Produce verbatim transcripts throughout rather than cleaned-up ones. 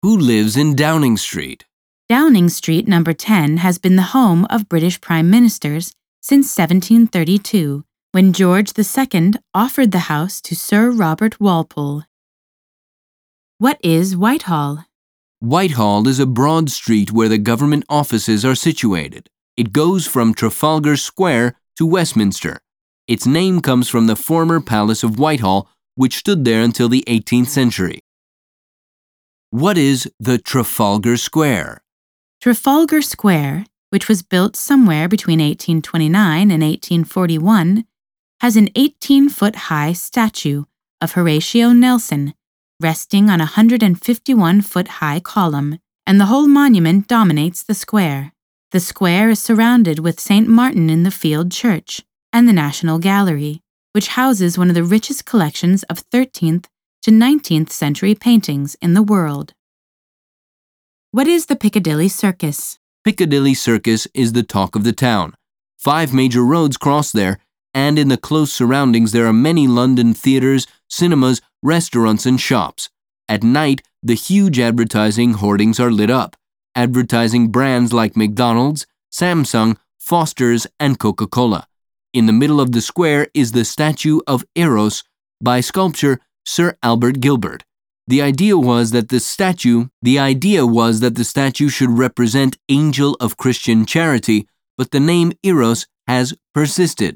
Who lives in Downing Street? Downing Street number ten has been the home of British prime ministers since seventeen thirty-two, when George the Second offered the house to Sir Robert Walpole. What is Whitehall? Whitehall is a broad street where the government offices are situated. It goes from Trafalgar Square to Westminster. Its name comes from the former Palace of Whitehall, which stood there until the eighteenth century. What is the Trafalgar Square? Trafalgar Square, which was built somewhere between eighteen twenty-nine and eighteen forty-one, has an eighteen-foot-high statue of Horatio Nelson resting on a one hundred fifty-one-foot-high column, and the whole monument dominates the square. The square is surrounded with Saint Martin in the Field Church and the National Gallery, which houses one of the richest collections of thirteenth to nineteenth century paintings in the world. What is the Piccadilly Circus? Piccadilly Circus is the talk of the town. Five major roads cross there, and in the close surroundings there are many London theatres, cinemas, restaurants, and shops. At night, the huge advertising hoardings are lit up, advertising brands like McDonald's, Samsung, Foster's, and Coca-Cola. In the middle of the square is the statue of Eros by sculptor Sir Albert Gilbert. The idea was that the statue, the idea was that the statue should represent Angel of Christian Charity, but the name Eros has persisted.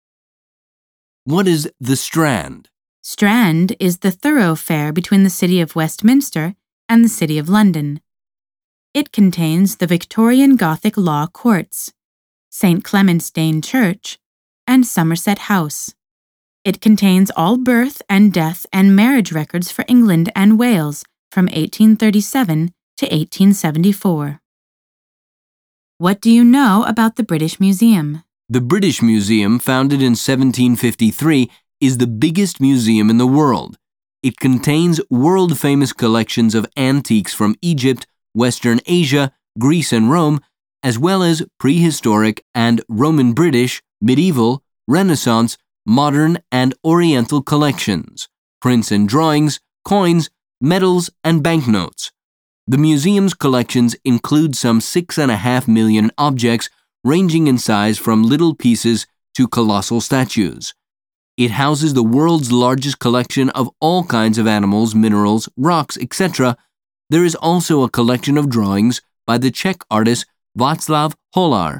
What is the Strand? Strand is the thoroughfare between the city of Westminster and the city of London. It contains the Victorian Gothic Law Courts, Saint Clement's Dane Church, and Somerset House. It contains all birth and death and marriage records for England and Wales from eighteen thirty-seven to eighteen seventy-four. What do you know about the British Museum? The British Museum, founded in seventeen fifty-three, is the biggest museum in the world. It contains world-famous collections of antiques from Egypt, Western Asia, Greece, and Rome, as well as prehistoric and Roman British, medieval, Renaissance, modern, and Oriental collections, prints and drawings, coins, medals, and banknotes. The museum's collections include some six and a half million objects ranging in size from little pieces to colossal statues. It houses the world's largest collection of all kinds of animals, minerals, rocks, et cetera. There is also a collection of drawings by the Czech artist Václav Hollar.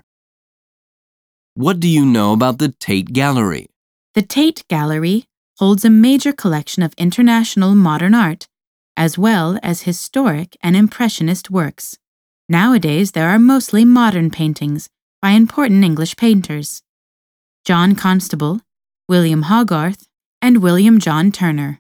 What do you know about the Tate Gallery? The Tate Gallery holds a major collection of international modern art, as well as historic and impressionist works. Nowadays, there are mostly modern paintings by important English painters: John Constable, William Hogarth, and William John Turner.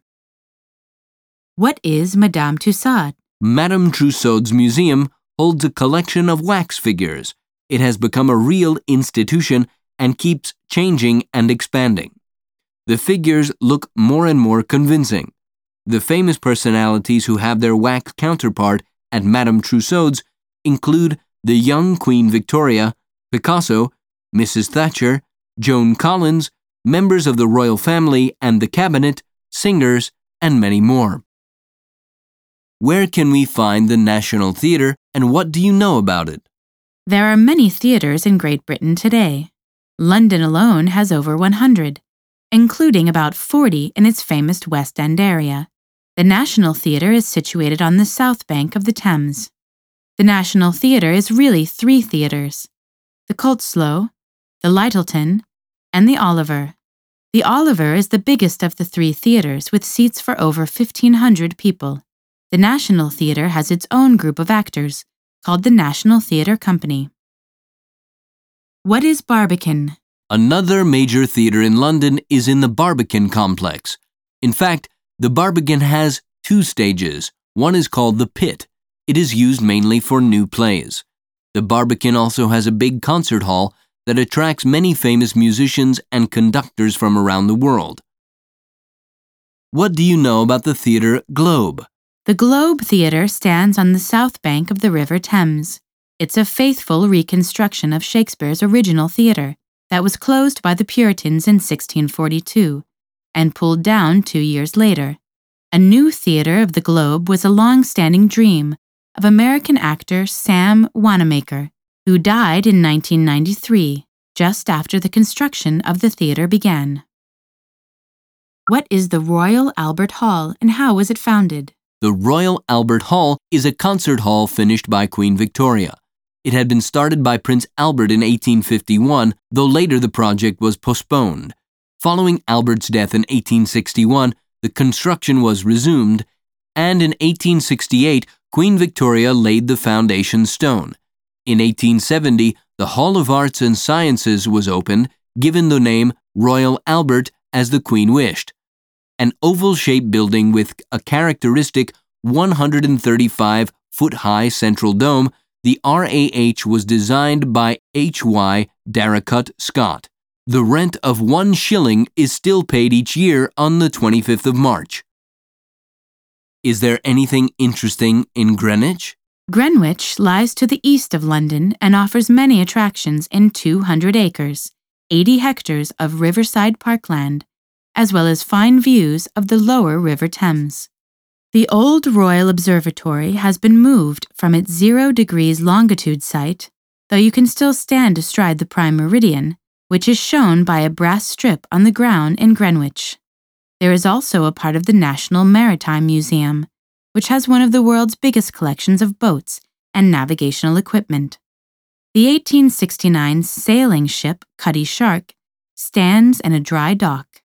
What is Madame Tussaud? Madame Tussauds Museum holds a collection of wax figures. It has become a real institution and keeps changing and expanding. The figures look more and more convincing. The famous personalities who have their wax counterpart at Madame Tussauds include the young Queen Victoria, Picasso, Missus Thatcher, Joan Collins, members of the royal family and the cabinet, singers, and many more. Where can we find the National Theatre, and what do you know about it? There are many theatres in Great Britain today. London alone has over one hundred, including about forty in its famous West End area. The National Theatre is situated on the south bank of the Thames. The National Theatre is really three theatres: the Cotswold, the Lyttelton, and the Oliver. The Oliver is the biggest of the three theatres, with seats for over fifteen hundred people. The National Theatre has its own group of actors, called the National Theatre Company. What is Barbican? Another major theatre in London is in the Barbican complex. In fact, the Barbican has two stages. One is called the Pit. It is used mainly for new plays. The Barbican also has a big concert hall that attracts many famous musicians and conductors from around the world. What do you know about the Theatre Globe? The Globe Theatre stands on the south bank of the River Thames. It's a faithful reconstruction of Shakespeare's original theatre that was closed by the Puritans in sixteen forty-two and pulled down two years later. A new theater of the Globe was a long-standing dream of American actor Sam Wanamaker, who died in nineteen ninety-three, just after the construction of the theater began. What is the Royal Albert Hall and how was it founded? The Royal Albert Hall is a concert hall finished by Queen Victoria. It had been started by Prince Albert in eighteen fifty-one, though later the project was postponed. Following Albert's death in eighteen sixty-one, the construction was resumed, and in eighteen sixty-eight, Queen Victoria laid the foundation stone. In eighteen seventy, the Hall of Arts and Sciences was opened, given the name Royal Albert as the Queen wished. An oval-shaped building with a characteristic one hundred thirty-five foot high central dome, the R A H was designed by H Y Darracott Scott. The rent of one shilling is still paid each year on the twenty-fifth of March. Is there anything interesting in Greenwich? Greenwich lies to the east of London and offers many attractions in two hundred acres, eighty hectares of riverside parkland, as well as fine views of the lower River Thames. The old Royal Observatory has been moved from its zero degrees longitude site, though you can still stand astride the prime meridian, which is shown by a brass strip on the ground in Greenwich. There is also a part of the National Maritime Museum, which has one of the world's biggest collections of boats and navigational equipment. The eighteen sixty-nine sailing ship Cutty Shark stands in a dry dock.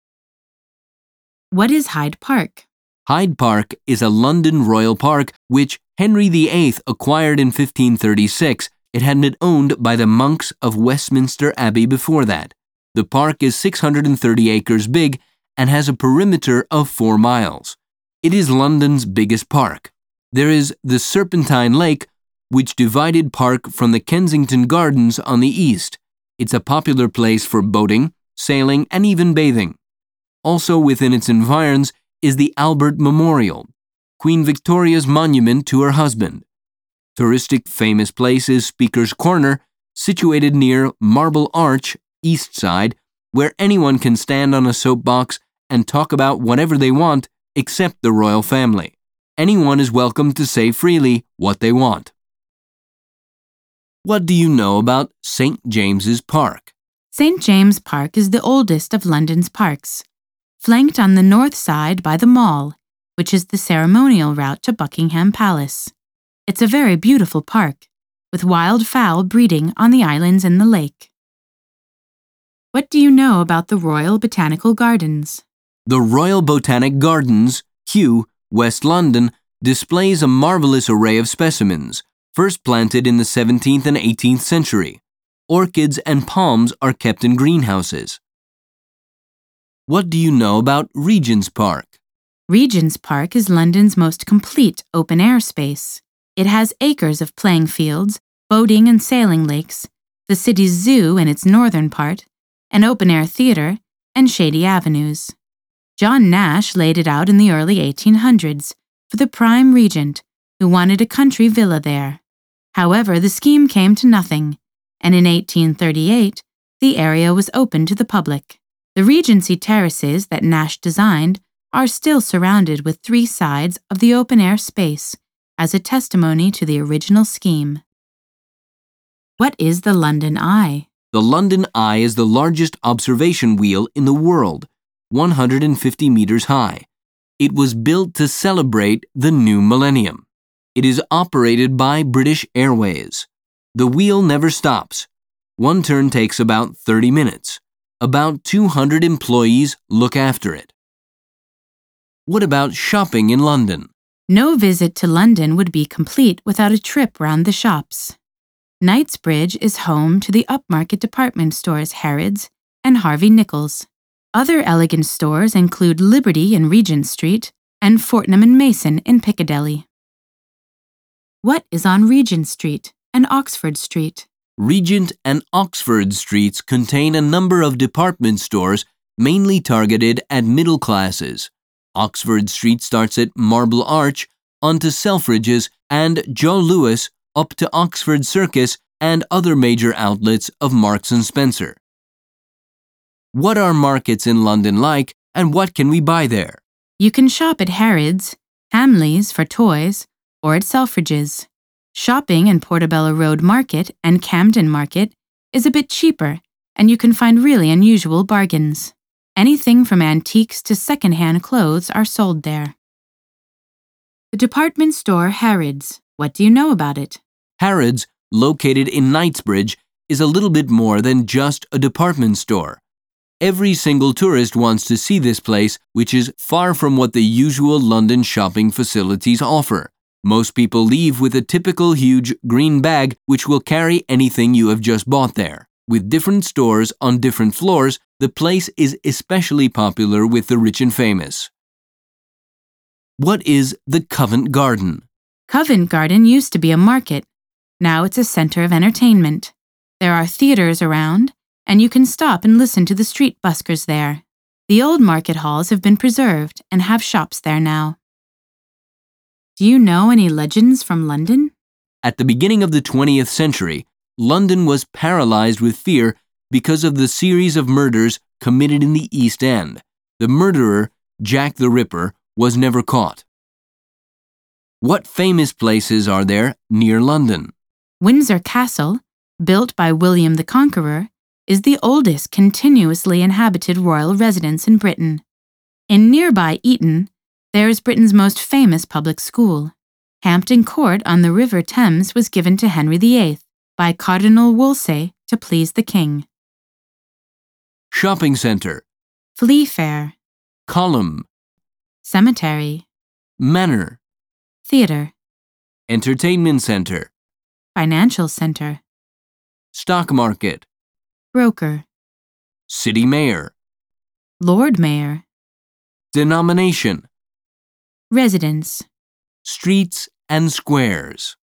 What is Hyde Park? Hyde Park is a London royal park which Henry the Eighth acquired in fifteen thirty-six. It had been owned by the monks of Westminster Abbey before that. The park is six hundred thirty acres big and has a perimeter of four miles. It is London's biggest park. There is the Serpentine Lake, which divided Park from the Kensington Gardens on the east. It's a popular place for boating, sailing, and even bathing. Also within its environs is the Albert Memorial, Queen Victoria's monument to her husband. Touristic famous place is Speaker's Corner, situated near Marble Arch, east side, where anyone can stand on a soapbox and talk about whatever they want except the royal family. Anyone is welcome to say freely what they want. What do you know about Saint James's Park? Saint James Park is the oldest of London's parks, flanked on the north side by the Mall, which is the ceremonial route to Buckingham Palace. It's a very beautiful park, with wild fowl breeding on the islands in the lake. What do you know about the Royal Botanical Gardens? The Royal Botanic Gardens, Kew, West London, displays a marvelous array of specimens, first planted in the seventeenth and eighteenth century. Orchids and palms are kept in greenhouses. What do you know about Regent's Park? Regent's Park is London's most complete open-air space. It has acres of playing fields, boating and sailing lakes, the city's zoo in its northern part, an open-air theater, and shady avenues. John Nash laid it out in the early eighteen hundreds for the prime regent, who wanted a country villa there. However, the scheme came to nothing, and in eighteen thirty-eight, the area was opened to the public. The Regency terraces that Nash designed are still surrounded with three sides of the open-air space as a testimony to the original scheme. What is the London Eye? The London Eye is the largest observation wheel in the world, one hundred fifty meters high. It was built to celebrate the new millennium. It is operated by British Airways. The wheel never stops. One turn takes about thirty minutes. About two hundred employees look after it. What about shopping in London? No visit to London would be complete without a trip round the shops. Knightsbridge is home to the upmarket department stores Harrods and Harvey Nichols. Other elegant stores include Liberty in Regent Street and Fortnum and Mason in Piccadilly. What is on Regent Street and Oxford Street? Regent and Oxford Streets contain a number of department stores mainly targeted at middle classes. Oxford Street starts at Marble Arch, onto Selfridges and Joe Louis, up to Oxford Circus and other major outlets of Marks and Spencer. What are markets in London like, and what can we buy there? You can shop at Harrods, Hamleys for toys, or at Selfridges. Shopping in Portobello Road Market and Camden Market is a bit cheaper, and you can find really unusual bargains. Anything from antiques to second-hand clothes are sold there. The department store Harrods. What do you know about it? Harrods, located in Knightsbridge, is a little bit more than just a department store. Every single tourist wants to see this place, which is far from what the usual London shopping facilities offer. Most people leave with a typical huge green bag which will carry anything you have just bought there. With different stores on different floors, the place is especially popular with the rich and famous. What is the Covent Garden? Covent Garden used to be a market. Now it's a center of entertainment. There are theaters around, and you can stop and listen to the street buskers there. The old market halls have been preserved and have shops there now. Do you know any legends from London? At the beginning of the twentieth century, London was paralyzed with fear because of the series of murders committed in the East End. The murderer, Jack the Ripper, was never caught. What famous places are there near London? Windsor Castle, built by William the Conqueror, is the oldest continuously inhabited royal residence in Britain. In nearby Eton, there is Britain's most famous public school. Hampton Court on the River Thames was given to Henry the Eighth by Cardinal Wolsey to please the king. Shopping center. Flea Fair. Column. Cemetery. Manor. Theater. Entertainment center. Financial center. Stock market. Broker. City mayor. Lord Mayor. Denomination. Residence. Streets and squares.